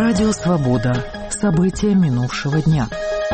Радио «Свобода». События минувшего дня.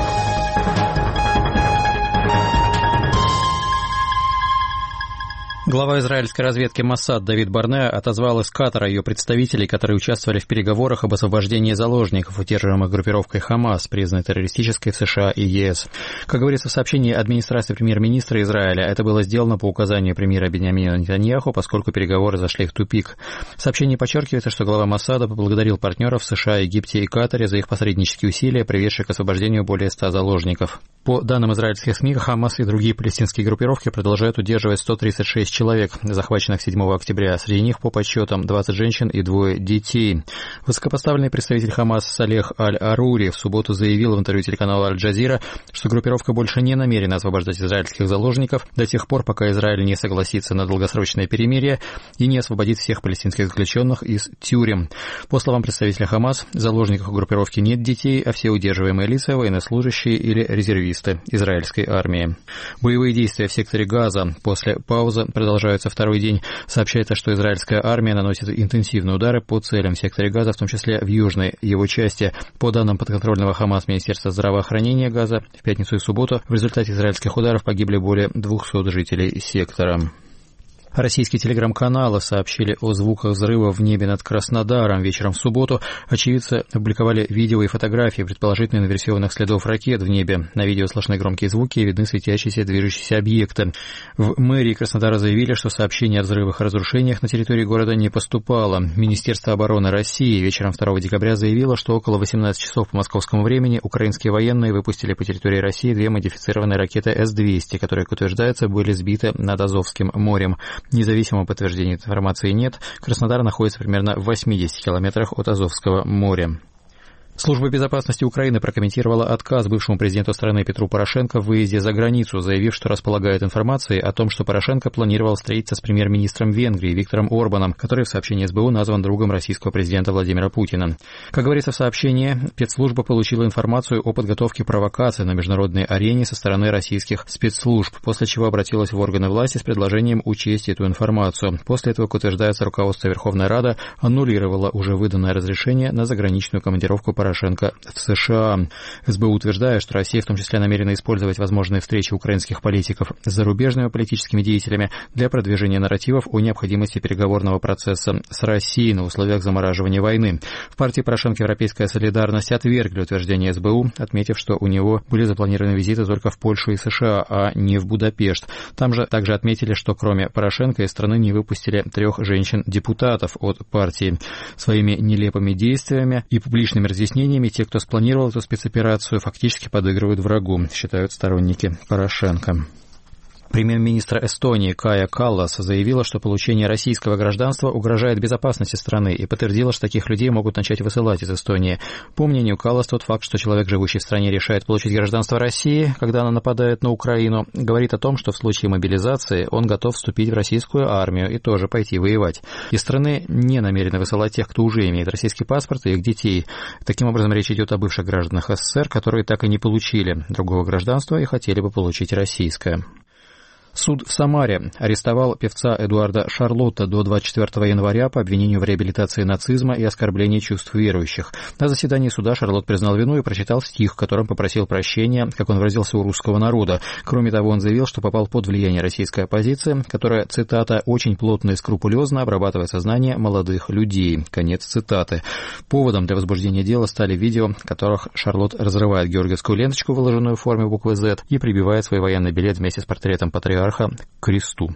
Глава израильской разведки Моссад Давид Барнеа отозвал из Катара ее представителей, которые участвовали в переговорах об освобождении заложников, удерживаемых группировкой Хамас, признанной террористической в США и ЕС. Как говорится в сообщении администрации премьер-министра Израиля, это было сделано по указанию премьера Биньямина Нетаньяху, поскольку переговоры зашли в тупик. В сообщении подчеркивается, что глава Моссада поблагодарил партнеров в США, Египте и Катаре за их посреднические усилия, приведшие к освобождению более 100 заложников. По данным израильских СМИ, Хамас и другие палестинские группировки продолжают удерживать 136 человек, захваченных 7 октября. Среди них, по подсчетам, 20 женщин и 2 детей. Высокопоставленный представитель Хамас Салех Аль-Арури в субботу заявил в интервью телеканалу Аль-Джазира, что группировка больше не намерена освобождать израильских заложников до тех пор, пока Израиль не согласится на долгосрочное перемирие и не освободит всех палестинских заключенных из тюрем. По словам представителя Хамас, заложников группировки нет детей, а все удерживаемые лица – военнослужащие или резервисты израильской армии. Боевые действия в секторе Газа после паузы продолжаются второй день. Сообщается, что израильская армия наносит интенсивные удары по целям в секторе Газа, в том числе в южной его части. По данным подконтрольного Хамас Министерства здравоохранения Газа, в пятницу и субботу в результате израильских ударов погибли более 200 жителей сектора. Российские телеграм-каналы сообщили о звуках взрыва в небе над Краснодаром. Вечером в субботу очевидцы опубликовали видео и фотографии предположительно инверсионных следов ракет в небе. На видео слышны громкие звуки и видны светящиеся движущиеся объекты. В мэрии Краснодара заявили, что сообщение о взрывах и разрушениях на территории города не поступало. Министерство обороны России вечером 2 декабря заявило, что около 18 часов по московскому времени украинские военные выпустили по территории России 2 модифицированные ракеты С-200, которые, как утверждается, были сбиты над Азовским морем. Независимого подтверждения информации нет. Краснодар находится примерно в 80 километрах от Азовского моря. Служба безопасности Украины прокомментировала отказ бывшему президенту страны Петру Порошенко в выезде за границу, заявив, что располагает информацией о том, что Порошенко планировал встретиться с премьер-министром Венгрии Виктором Орбаном, который в сообщении СБУ назван другом российского президента Владимира Путина. Как говорится в сообщении, спецслужба получила информацию о подготовке провокации на международной арене со стороны российских спецслужб, после чего обратилась в органы власти с предложением учесть эту информацию. После этого, как утверждается, руководство Верховной Рады аннулировало уже выданное разрешение на заграничную командировку Порошенко в США. СБУ утверждает, что Россия в том числе намерена использовать возможные встречи украинских политиков с зарубежными политическими деятелями для продвижения нарративов о необходимости переговорного процесса с Россией на условиях замораживания войны. В партии Порошенко «Европейская солидарность» отвергли утверждение СБУ, отметив, что у него были запланированы визиты только в Польшу и США, а не в Будапешт. Там же также отметили, что кроме Порошенко из страны не выпустили 3 женщин-депутатов от партии. Своими нелепыми действиями и публичными разъяснениями те, кто спланировал эту спецоперацию, фактически подыгрывают врагу, считают сторонники Порошенко. Премьер-министр Эстонии Кая Каллас заявила, что получение российского гражданства угрожает безопасности страны и подтвердила, что таких людей могут начать высылать из Эстонии. По мнению Каллас, тот факт, что человек, живущий в стране, решает получить гражданство России, когда она нападает на Украину, говорит о том, что в случае мобилизации он готов вступить в российскую армию и тоже пойти воевать. Из страны не намерены высылать тех, кто уже имеет российский паспорт, и их детей. Таким образом, речь идет о бывших гражданах СССР, которые так и не получили другого гражданства и хотели бы получить российское. Суд в Самаре арестовал певца Эдуарда Шарлотта до 24 января по обвинению в реабилитации нацизма и оскорблении чувств верующих. На заседании суда Шарлотт признал вину и прочитал стих, в котором попросил прощения, как он выразился, у русского народа. Кроме того, он заявил, что попал под влияние российской оппозиции, которая, цитата, «очень плотно и скрупулезно обрабатывает сознание молодых людей». Конец цитаты. Поводом для возбуждения дела стали видео, в которых Шарлотт разрывает георгиевскую ленточку, выложенную в форме буквы «Z», и прибивает свой военный билет вместе с портретом патриарха к кресту.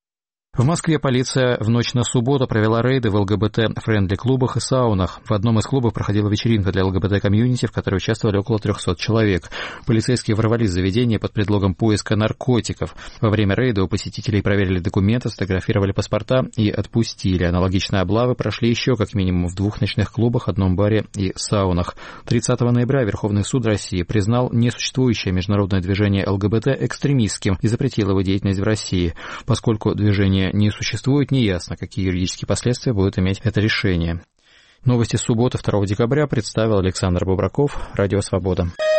В Москве полиция в ночь на субботу провела рейды в ЛГБТ-френдли-клубах и саунах. В одном из клубов проходила вечеринка для ЛГБТ-комьюнити, в которой участвовали около 300 человек. Полицейские ворвались в заведение под предлогом поиска наркотиков. Во время рейда у посетителей проверили документы, сфотографировали паспорта и отпустили. Аналогичные облавы прошли еще как минимум в 2 ночных клубах, одном баре и саунах. 30 ноября Верховный суд России признал несуществующее международное движение ЛГБТ экстремистским и запретил его деятельность в России. Поскольку движение не существует, неясно, какие юридические последствия будет иметь это решение. Новости субботы 2 декабря представил Александр Бубраков, Радио «Свобода».